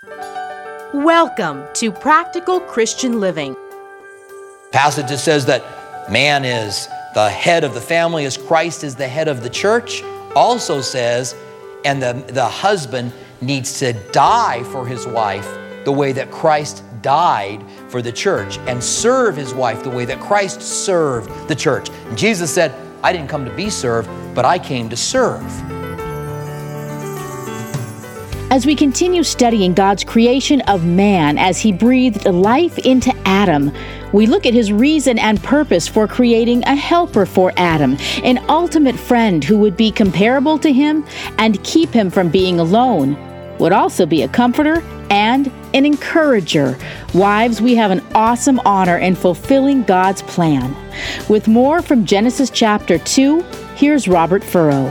Welcome to Practical Christian Living. Passage that says that man is the head of the family as Christ is the head of the church also says, and the husband needs to die for his wife the way that Christ died for the church, and serve his wife the way that Christ served the church. And Jesus said, I didn't come to be served, but I came to serve. As we continue studying God's creation of man as he breathed life into Adam, we look at his reason and purpose for creating a helper for Adam, an ultimate friend who would be comparable to him and keep him from being alone, would also be a comforter and an encourager. Wives, we have an awesome honor in fulfilling God's plan. With more from Genesis chapter 2, here's Robert Furrow.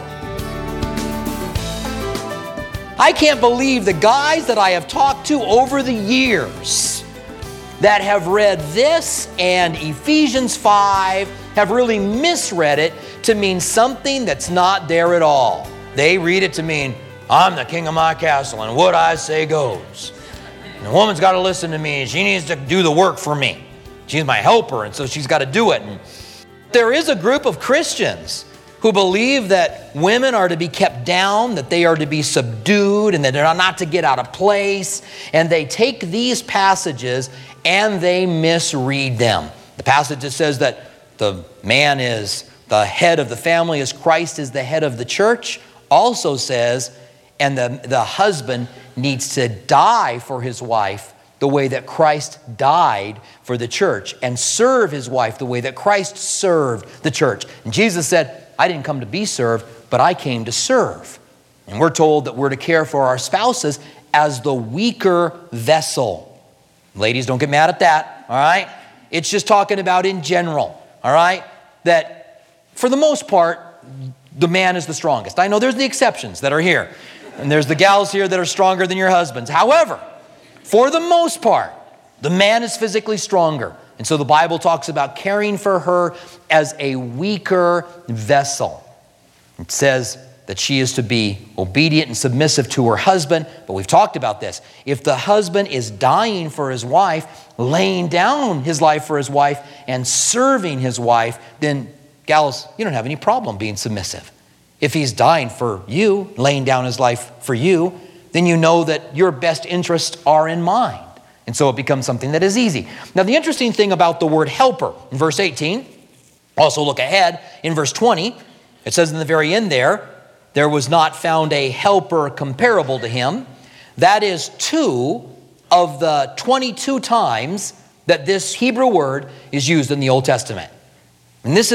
I can't believe the guys that I have talked to over the years that have read this and Ephesians 5 have really misread it to mean something that's not there at all. They read it to mean, I'm the king of my castle and what I say goes. And the woman's got to listen to me and she needs to do the work for me. She's my helper and so she's got to do it. And there is a group of Christians who believe that women are to be kept down, that they are to be subdued, and that they're not to get out of place. And they take these passages and they misread them. The passage that says that the man is the head of the family as Christ is the head of the church also says, and the husband needs to die for his wife the way that Christ died for the church, and serve his wife the way that Christ served the church. And Jesus said, I didn't come to be served, but I came to serve. And we're told that we're to care for our spouses as the weaker vessel. Ladies, don't get mad at that, all right? It's just talking about in general, all right? That for the most part, the man is the strongest. I know there's the exceptions that are here. And there's the gals here that are stronger than your husbands. However, for the most part, the man is physically stronger. And so the Bible talks about caring for her as a weaker vessel. It says that she is to be obedient and submissive to her husband. But we've talked about this. If the husband is dying for his wife, laying down his life for his wife, and serving his wife, then gals, you don't have any problem being submissive. If he's dying for you, laying down his life for you, then you know that your best interests are in mind. And so it becomes something that is easy. Now, the interesting thing about the word helper, in verse 18, also look ahead in verse 20, it says in the very end there was not found a helper comparable to him. That is 2 of the 22 times that this Hebrew word is used in the Old Testament. And this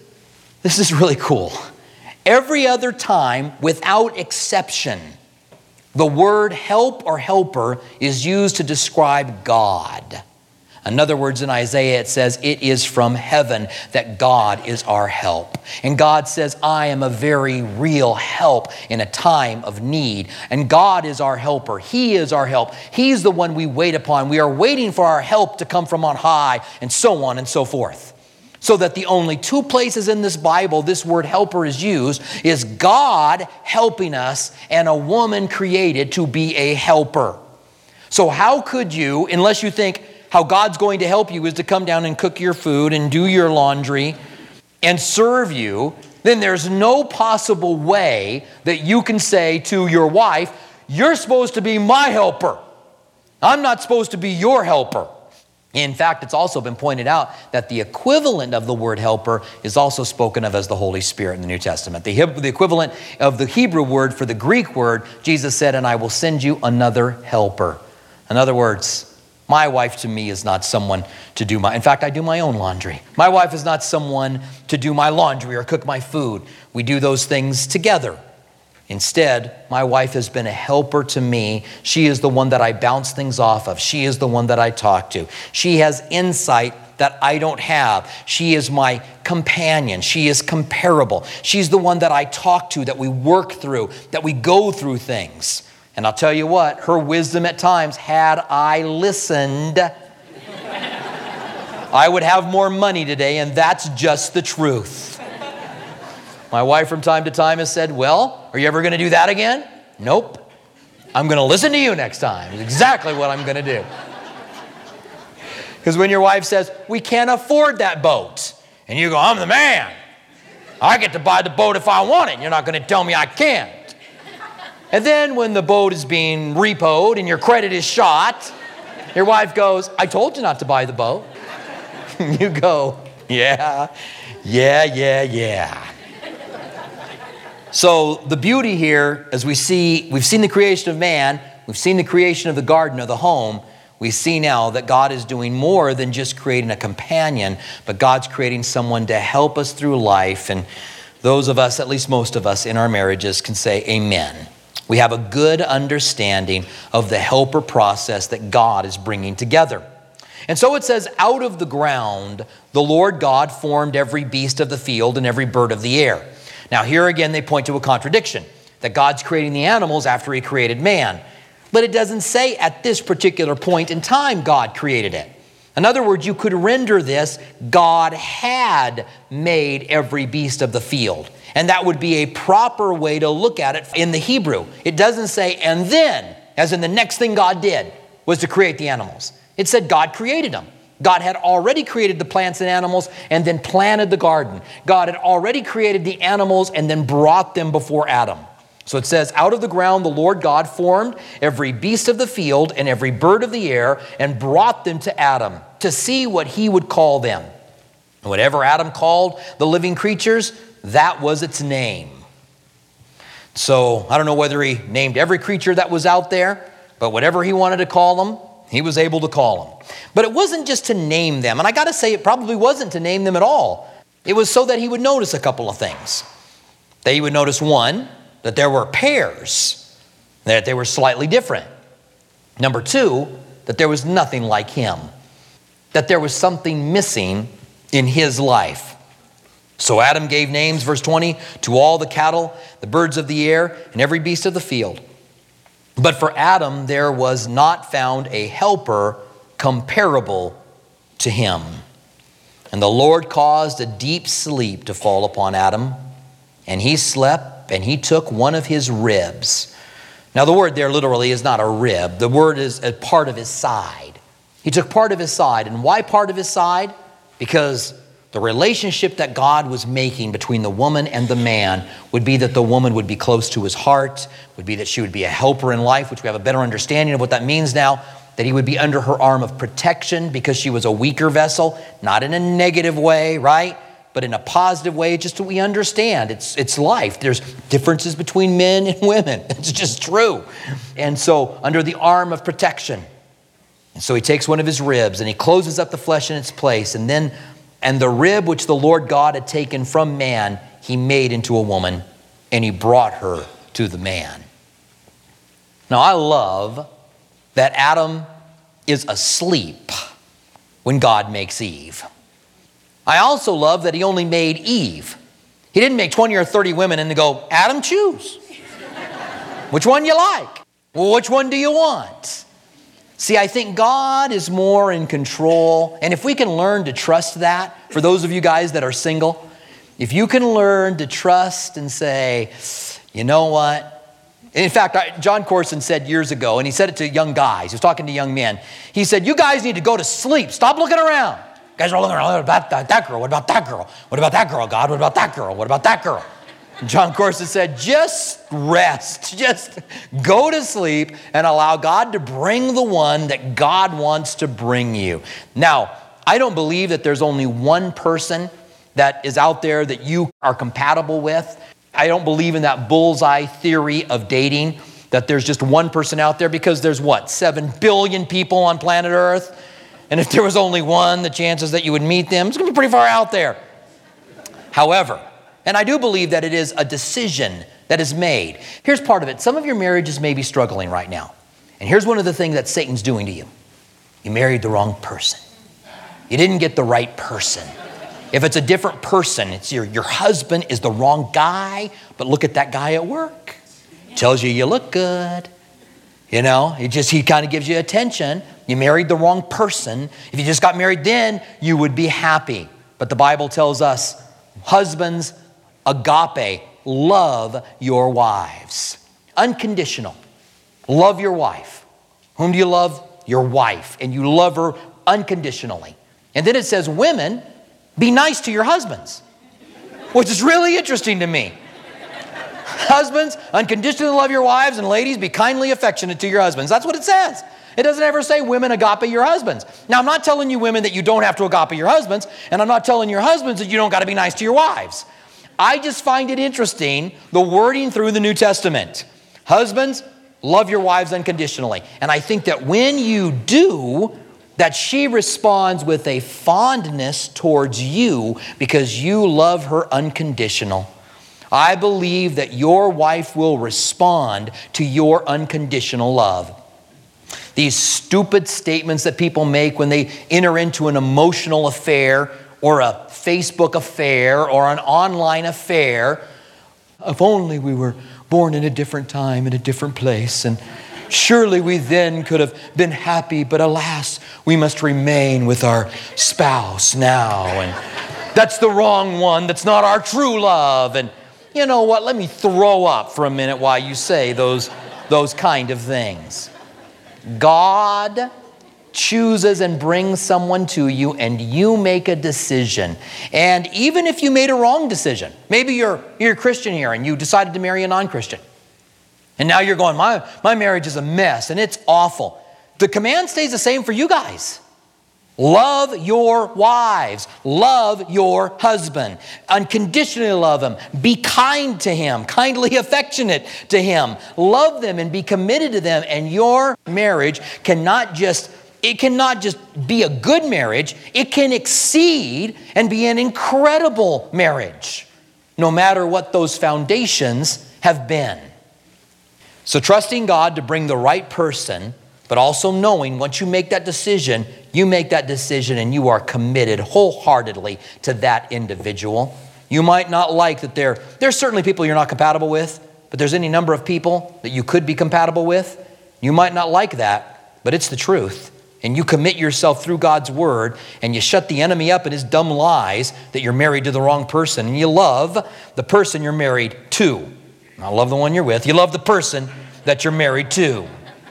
is really cool. Every other time, without exception, the word help or helper is used to describe God. In other words, in Isaiah, it says, it is from heaven that God is our help. And God says, I am a very real help in a time of need. And God is our helper. He is our help. He's the one we wait upon. We are waiting for our help to come from on high, and so on and so forth. So that the only 2 places in this Bible this word helper is used is God helping us and a woman created to be a helper. So how could you, unless you think how God's going to help you is to come down and cook your food and do your laundry and serve you, then there's no possible way that you can say to your wife, you're supposed to be my helper. I'm not supposed to be your helper. In fact, it's also been pointed out that the equivalent of the word helper is also spoken of as the Holy Spirit in the New Testament. The equivalent of the Hebrew word for the Greek word, Jesus said, and I will send you another helper. In other words, my wife to me is not someone to do in fact, I do my own laundry. My wife is not someone to do my laundry or cook my food. We do those things together. Instead, my wife has been a helper to me. She is the one that I bounce things off of. She is the one that I talk to. She has insight that I don't have. She is my companion. She is comparable. She's the one that I talk to, that we work through, that we go through things. And I'll tell you what, her wisdom at times, had I listened, I would have more money today, and that's just the truth. My wife from time to time has said, well, are you ever going to do that again? Nope. I'm going to listen to you next time. It's exactly what I'm going to do. Because when your wife says, we can't afford that boat, and you go, I'm the man. I get to buy the boat if I want it. And you're not going to tell me I can't. And then when the boat is being repoed and your credit is shot, your wife goes, I told you not to buy the boat. You go, yeah. So the beauty here, as we've seen the creation of man, we've seen the creation of the garden or the home, we see now that God is doing more than just creating a companion, but God's creating someone to help us through life. And those of us, at least most of us in our marriages, can say amen. We have a good understanding of the helper process that God is bringing together. And so it says, out of the ground, the Lord God formed every beast of the field and every bird of the air. Now here again, they point to a contradiction, that God's creating the animals after he created man. But it doesn't say at this particular point in time God created it. In other words, you could render this, God had made every beast of the field. And that would be a proper way to look at it in the Hebrew. It doesn't say, and then, as in the next thing God did was to create the animals. It said God created them. God had already created the plants and animals and then planted the garden. God had already created the animals and then brought them before Adam. So it says, out of the ground the Lord God formed every beast of the field and every bird of the air and brought them to Adam to see what he would call them. And whatever Adam called the living creatures, that was its name. So I don't know whether he named every creature that was out there, but whatever he wanted to call them, he was able to call them. But it wasn't just to name them. And I got to say, it probably wasn't to name them at all. It was so that he would notice a couple of things. That he would notice, one, that there were pairs, that they were slightly different. Number two, that there was nothing like him. That there was something missing in his life. So Adam gave names, verse 20, to all the cattle, the birds of the air, and every beast of the field. But for Adam there was not found a helper comparable to him. And the Lord caused a deep sleep to fall upon Adam, and he slept, and he took one of his ribs. Now the word there literally is not a rib. The word is a part of his side. He took part of his side. And why part of his side? Because the relationship that God was making between the woman and the man would be that the woman would be close to his heart, would be that she would be a helper in life, which we have a better understanding of what that means now, that he would be under her arm of protection because she was a weaker vessel, not in a negative way, right? But in a positive way, just so we understand. It's life. There's differences between men and women. It's just true. And so under the arm of protection. And so he takes one of his ribs and he closes up the flesh in its place. And the rib which the Lord God had taken from man, he made into a woman, and he brought her to the man. Now I love that Adam is asleep when God makes Eve. I also love that he only made Eve. He didn't make 20 or 30 women and go, Adam, choose. Which one you like? Well, which one do you want? See, I think God is more in control. And if we can learn to trust that, for those of you guys that are single, if you can learn to trust and say, you know what? In fact, John Corson said years ago, and he said it to young guys, he was talking to young men. He said, you guys need to go to sleep. Stop looking around. You guys are looking around, what about that girl? What about that girl? What about that girl, God? What about that girl? What about that girl? John Corson said, just rest, just go to sleep and allow God to bring the one that God wants to bring you. Now, I don't believe that there's only one person that is out there that you are compatible with. I don't believe in that bullseye theory of dating, that there's just one person out there, because there's 7 billion people on planet Earth? And if there was only one, the chances that you would meet them, it's going to be pretty far out there. However, and I do believe that it is a decision that is made. Here's part of it. Some of your marriages may be struggling right now. And here's one of the things that Satan's doing to you. You married the wrong person. You didn't get the right person. If it's a different person, it's your husband is the wrong guy, but look at that guy at work. Tells you look good. You know, he kind of gives you attention. You married the wrong person. If you just got married then, you would be happy. But the Bible tells us, husbands, agape, love your wives. Unconditional. Love your wife. Whom do you love? Your wife. And you love her unconditionally. And then it says, women, be nice to your husbands, which is really interesting to me. Husbands, unconditionally love your wives, and ladies, be kindly affectionate to your husbands. That's what it says. It doesn't ever say women agape your husbands. Now, I'm not telling you women that you don't have to agape your husbands, and I'm not telling your husbands that you don't got to be nice to your wives. I just find it interesting, the wording through the New Testament. Husbands, love your wives unconditionally. And I think that when you do, that she responds with a fondness towards you because you love her unconditional. I believe that your wife will respond to your unconditional love. These stupid statements that people make when they enter into an emotional affair or a Facebook affair or an online affair. If only we were born in a different time, in a different place, and surely we then could have been happy, but alas, we must remain with our spouse now. And that's the wrong one. That's not our true love. And you know what? Let me throw up for a minute while you say those kind of things. God chooses and brings someone to you, and you make a decision. And even if you made a wrong decision, maybe you're a Christian here and you decided to marry a non-Christian. And now you're going, my marriage is a mess and it's awful. The command stays the same for you guys. Love your wives. Love your husband. Unconditionally love him. Be kind to him. Kindly affectionate to him. Love them and be committed to them. And your marriage cannot just be a good marriage. It can exceed and be an incredible marriage, no matter what those foundations have been. So trusting God to bring the right person, but also knowing once you make that decision and you are committed wholeheartedly to that individual. You might not like that there's certainly people you're not compatible with, but there's any number of people that you could be compatible with. You might not like that, but it's the truth. And you commit yourself through God's word and you shut the enemy up in his dumb lies that you're married to the wrong person, and you love the person you're married to. Not love the one you're with. You love the person that you're married to.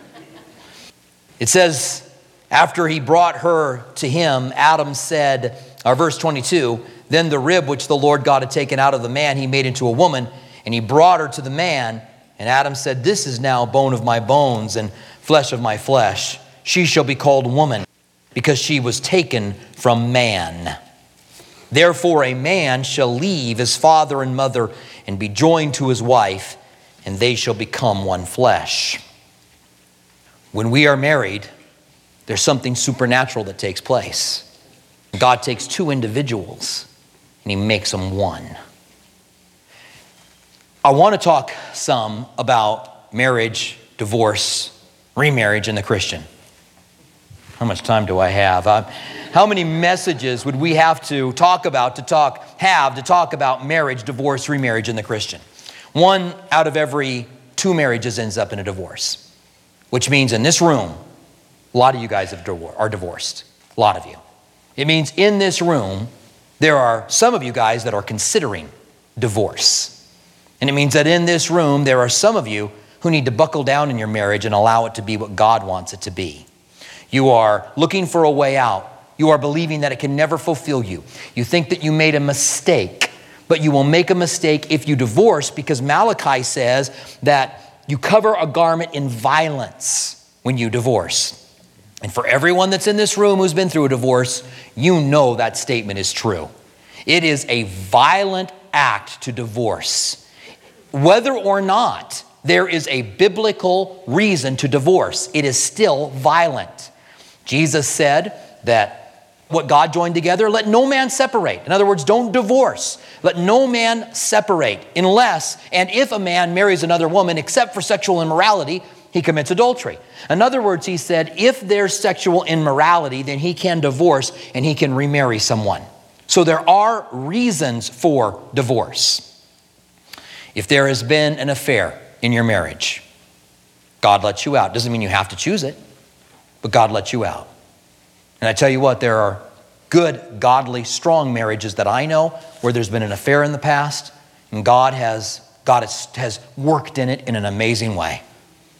It says, after he brought her to him, Adam said, verse 22, then the rib which the Lord God had taken out of the man, he made into a woman, and he brought her to the man. And Adam said, this is now bone of my bones and flesh of my flesh. She shall be called woman, because she was taken from man. Therefore a man shall leave his father and mother and be joined to his wife, and they shall become one flesh. When we are married, there's something supernatural that takes place. God takes two individuals and he makes them one. I want to talk some about marriage, divorce, remarriage in the Christian. How much time do I have? How many messages would we have to talk about to talk about marriage, divorce, remarriage in the Christian? 1 out of every 2 marriages ends up in a divorce, which means in this room, a lot of you guys are divorced. A lot of you. It means in this room, there are some of you guys that are considering divorce. And it means that in this room, there are some of you who need to buckle down in your marriage and allow it to be what God wants it to be. You are looking for a way out. You are believing that it can never fulfill you. You think that you made a mistake, but you will make a mistake if you divorce, because Malachi says that you cover a garment in violence when you divorce. And for everyone that's in this room who's been through a divorce, you know that statement is true. It is a violent act to divorce. Whether or not there is a biblical reason to divorce, it is still violent. Jesus said that what God joined together, let no man separate. In other words, don't divorce. Let no man separate unless and if a man marries another woman except for sexual immorality, he commits adultery. In other words, he said, if there's sexual immorality, then he can divorce and he can remarry someone. So there are reasons for divorce. If there has been an affair in your marriage, God lets you out. Doesn't mean you have to choose it, but God lets you out. And I tell you what, there are good, godly, strong marriages that I know where there's been an affair in the past, and God has worked in it in an amazing way.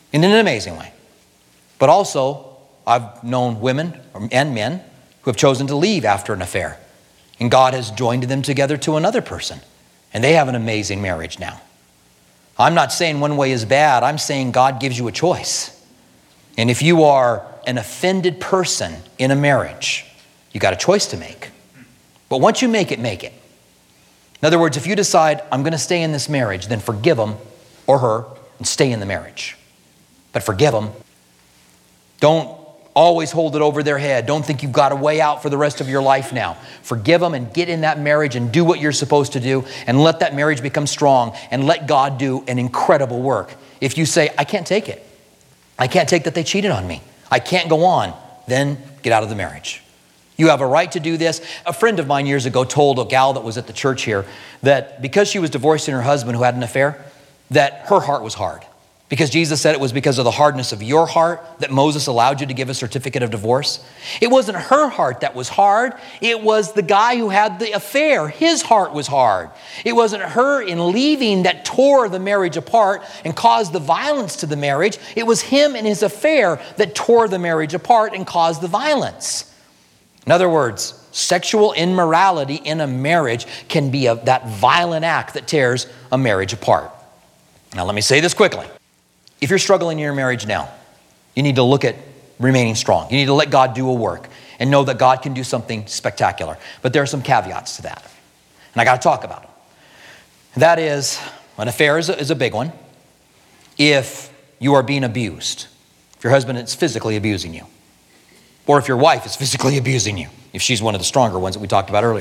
in an amazing way. But also, I've known women and men who have chosen to leave after an affair. And God has joined them together to another person. And they have an amazing marriage now. I'm not saying one way is bad. I'm saying God gives you a choice. And if you are an offended person in a marriage, you got a choice to make. But once you make it, make it. In other words, if you decide, I'm going to stay in this marriage, then forgive him or her and stay in the marriage. But forgive them. Don't always hold it over their head. Don't think you've got a way out for the rest of your life now. Forgive them and get in that marriage and do what you're supposed to do and let that marriage become strong and let God do an incredible work. If you say, I can't take it. I can't take that they cheated on me. I can't go on. Then get out of the marriage. You have a right to do this. A friend of mine years ago told a gal that was at the church here that because she was divorcing her husband who had an affair, that her heart was hard. Because Jesus said it was because of the hardness of your heart that Moses allowed you to give a certificate of divorce. It wasn't her heart that was hard. It was the guy who had the affair. His heart was hard. It wasn't her in leaving that tore the marriage apart and caused the violence to the marriage. It was him and his affair that tore the marriage apart and caused the violence. In other words, sexual immorality in a marriage can be that violent act that tears a marriage apart. Now let me say this quickly. If you're struggling in your marriage now, you need to look at remaining strong. You need to let God do a work and know that God can do something spectacular. But there are some caveats to that. And I got to talk about them. That is, an affair is a big one. If you are being abused, if your husband is physically abusing you, or if your wife is physically abusing you, if she's one of the stronger ones that we talked about earlier.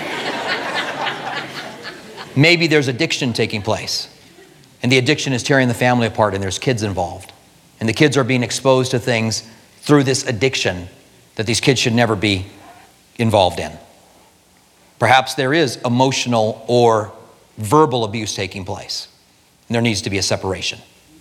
Maybe there's addiction taking place. And the addiction is tearing the family apart and there's kids involved. And the kids are being exposed to things through this addiction that these kids should never be involved in. Perhaps there is emotional or verbal abuse taking place. And there needs to be a separation.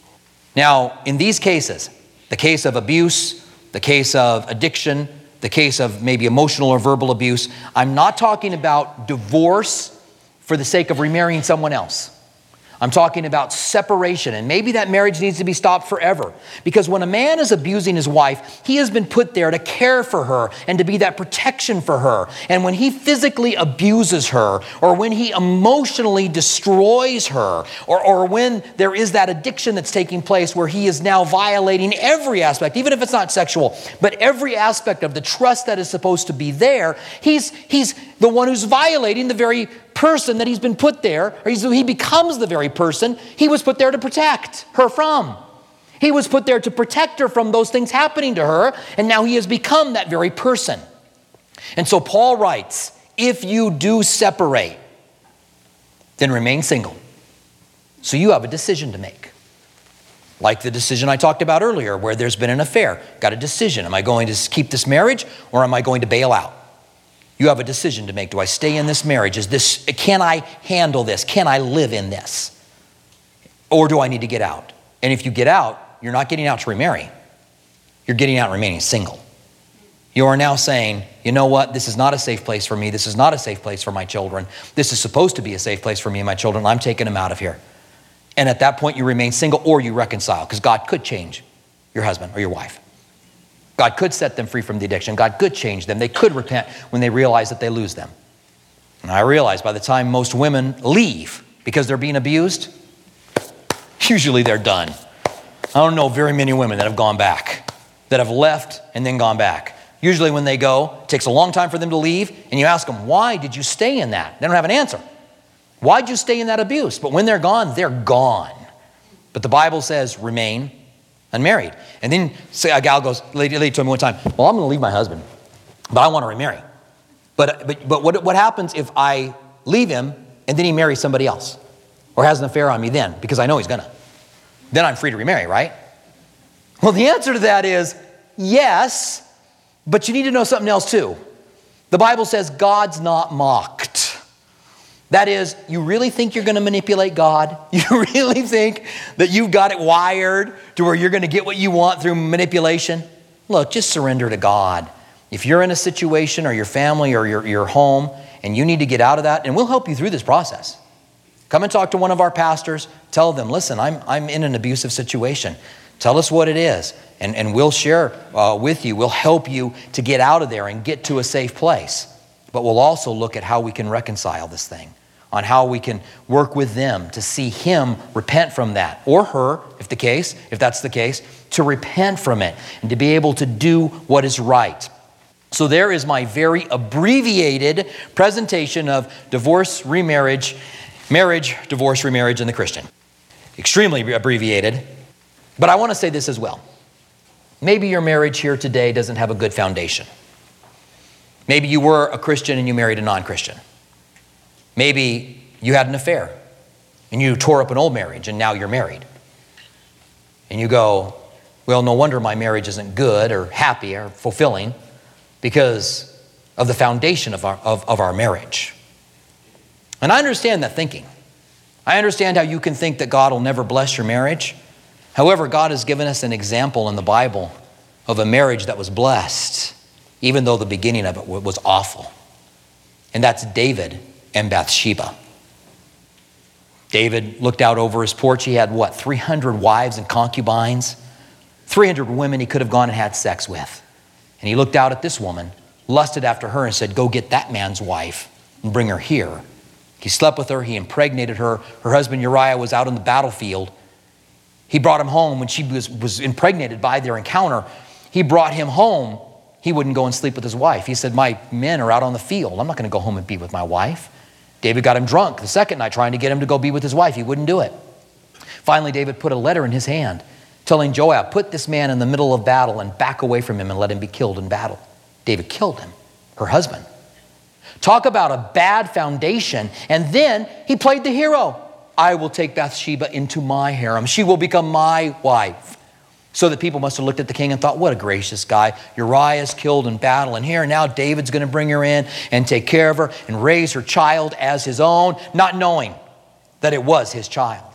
Now, in these cases, the case of abuse, the case of addiction, the case of maybe emotional or verbal abuse, I'm not talking about divorce for the sake of remarrying someone else. I'm talking about separation, and maybe that marriage needs to be stopped forever. Because when a man is abusing his wife, he has been put there to care for her and to be that protection for her. And when he physically abuses her, or when he emotionally destroys her, or when there is that addiction that's taking place where he is now violating every aspect, even if it's not sexual, but every aspect of the trust that is supposed to be there, he's the one who's violating the very person that he's been put there, or he becomes the very person he was put there to protect her from. He was put there to protect her from those things happening to her, and now he has become that very person. And so Paul writes, if you do separate, then remain single. So you have a decision to make. Like the decision I talked about earlier, where there's been an affair. Got a decision. Am I going to keep this marriage, or am I going to bail out? You have a decision to make. Do I stay in this marriage? Can I handle this? Can I live in this? Or do I need to get out? And if you get out, you're not getting out to remarry. You're getting out and remaining single. You are now saying, you know what? This is not a safe place for me. This is not a safe place for my children. This is supposed to be a safe place for me and my children. I'm taking them out of here. And at that point, you remain single or you reconcile, because God could change your husband or your wife. God could set them free from the addiction. God could change them. They could repent when they realize that they lose them. And I realize by the time most women leave because they're being abused, usually they're done. I don't know very many women that have gone back, that have left and then gone back. Usually when they go, it takes a long time for them to leave, and you ask them, why did you stay in that? They don't have an answer. Why'd you stay in that abuse? But when they're gone, they're gone. But the Bible says remain unmarried. And then a gal goes, lady told me one time, well, I'm going to leave my husband, but I want to remarry. But what happens if I leave him and then he marries somebody else or has an affair on me then? Because I know he's going to. Then I'm free to remarry, right? Well, the answer to that is yes, but you need to know something else too. The Bible says God's not mocked. That is, you really think you're going to manipulate God? You really think that you've got it wired to where you're going to get what you want through manipulation? Look, just surrender to God. If you're in a situation or your family or your home and you need to get out of that, and we'll help you through this process. Come and talk to one of our pastors. Tell them, listen, I'm in an abusive situation. Tell us what it is, and we'll share with you. We'll help you to get out of there and get to a safe place. But we'll also look at how we can reconcile this thing, on how we can work with them to see him repent from that, or her, if that's the case, to repent from it and to be able to do what is right. So there is my very abbreviated presentation of divorce, remarriage, marriage, divorce, remarriage, and the Christian. Extremely abbreviated. But I want to say this as well. Maybe your marriage here today doesn't have a good foundation. Maybe you were a Christian and you married a non-Christian. Maybe you had an affair and you tore up an old marriage and now you're married. And you go, well, no wonder my marriage isn't good or happy or fulfilling because of the foundation of our marriage. And I understand that thinking. I understand how you can think that God will never bless your marriage. However, God has given us an example in the Bible of a marriage that was blessed, even though the beginning of it was awful. And that's David and Bathsheba. David looked out over his porch. He had 300 wives and concubines, 300 women he could have gone and had sex with. And he looked out at this woman, lusted after her, and said, go get that man's wife and bring her here. He slept with her. He impregnated her. Her husband Uriah was out on the battlefield. He brought him home when she was impregnated by their encounter. He brought him home. He wouldn't go and sleep with his wife. He said, my men are out on the field. I'm not going to go home and be with my wife. David got him drunk the second night trying to get him to go be with his wife. He wouldn't do it. Finally, David put a letter in his hand telling Joab, put this man in the middle of battle and back away from him and let him be killed in battle. David killed him, her husband. Talk about a bad foundation. And then he played the hero. I will take Bathsheba into my harem. She will become my wife. So the people must have looked at the king and thought, what a gracious guy. Uriah's killed in battle, and here now David's going to bring her in and take care of her and raise her child as his own, not knowing that it was his child.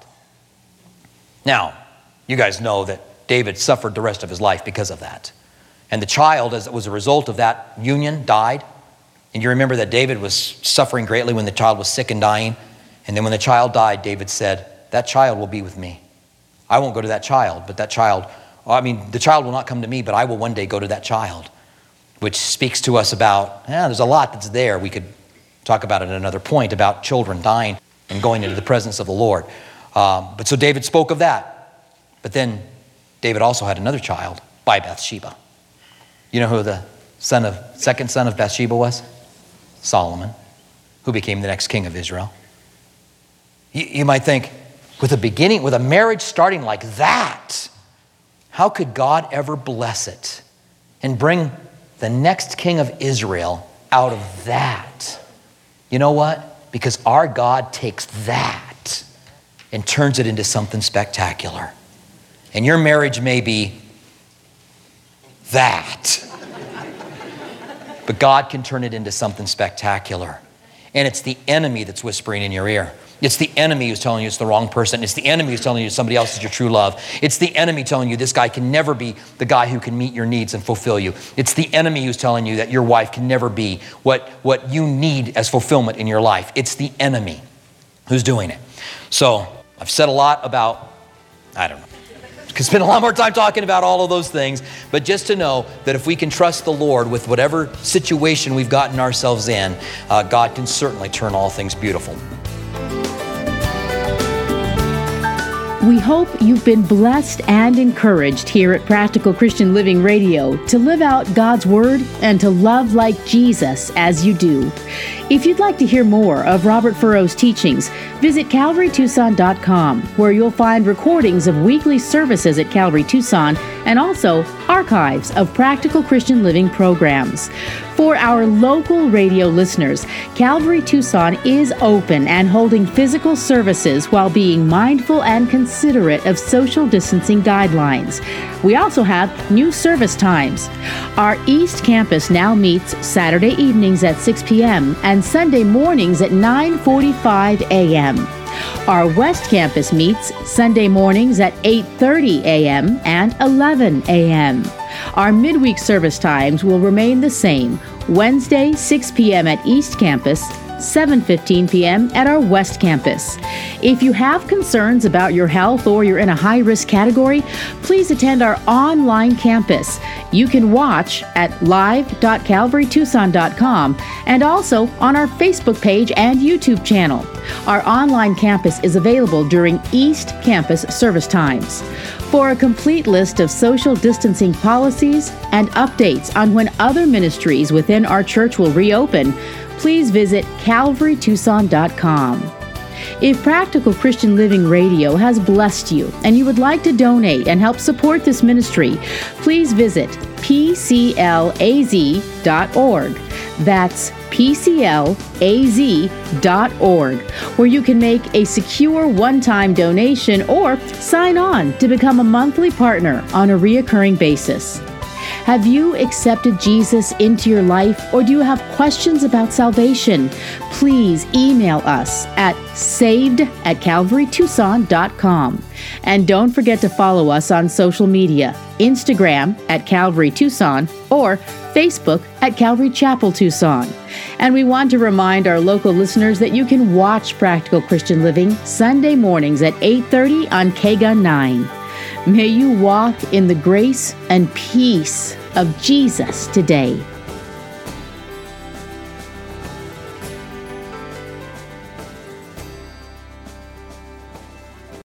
Now, you guys know that David suffered the rest of his life because of that. And the child, as it was a result of that union, died. And you remember that David was suffering greatly when the child was sick and dying. And then when the child died, David said, that child will be with me. I won't go to that child, but that child, the child will not come to me, but I will one day go to that child, which speaks to us about, there's a lot that's there. We could talk about it at another point about children dying and going into the presence of the Lord. But so David spoke of that. But then David also had another child by Bathsheba. You know who the second son of Bathsheba was? Solomon, who became the next king of Israel. You might think, with a marriage starting like that, how could God ever bless it and bring the next king of Israel out of that? You know what? Because our God takes that and turns it into something spectacular. And your marriage may be that. But God can turn it into something spectacular. And it's the enemy that's whispering in your ear. It's the enemy who's telling you it's the wrong person. It's the enemy who's telling you somebody else is your true love. It's the enemy telling you this guy can never be the guy who can meet your needs and fulfill you. It's the enemy who's telling you that your wife can never be what you need as fulfillment in your life. It's the enemy who's doing it. So I've said a lot about, I don't know. Could spend a lot more time talking about all of those things, but just to know that if we can trust the Lord with whatever situation we've gotten ourselves in, God can certainly turn all things beautiful. We hope you've been blessed and encouraged here at Practical Christian Living Radio to live out God's Word and to love like Jesus as you do. If you'd like to hear more of Robert Furrow's teachings, visit CalvaryTucson.com, where you'll find recordings of weekly services at Calvary Tucson and also archives of Practical Christian Living programs. For our local radio listeners, Calvary Tucson is open and holding physical services while being mindful and considerate of social distancing guidelines. We also have new service times. Our East Campus now meets Saturday evenings at 6 p.m. and Sunday mornings at 9:45 a.m. Our West Campus meets Sunday mornings at 8:30 a.m. and 11 a.m. Our midweek service times will remain the same. Wednesday, 6 p.m. at East Campus, 7:15 p.m. at our West Campus. If you have concerns about your health or you're in a high-risk category, please attend our online campus. You can watch at live.calvarytucson.com and also on our Facebook page and YouTube channel. Our online campus is available during East Campus service times. For a complete list of social distancing policies and updates on when other ministries within our church will reopen, please visit calvarytucson.com. If Practical Christian Living Radio has blessed you and you would like to donate and help support this ministry, please visit pclaz.org. That's pclaz.org, where you can make a secure one-time donation or sign on to become a monthly partner on a reoccurring basis. Have you accepted Jesus into your life, or do you have questions about salvation? Please email us at saved@calvarytucson.com. And don't forget to follow us on social media, Instagram at Calvary Tucson or Facebook at Calvary Chapel Tucson. And we want to remind our local listeners that you can watch Practical Christian Living Sunday mornings at 8:30 on KGUN 9. May you walk in the grace and peace of Jesus today.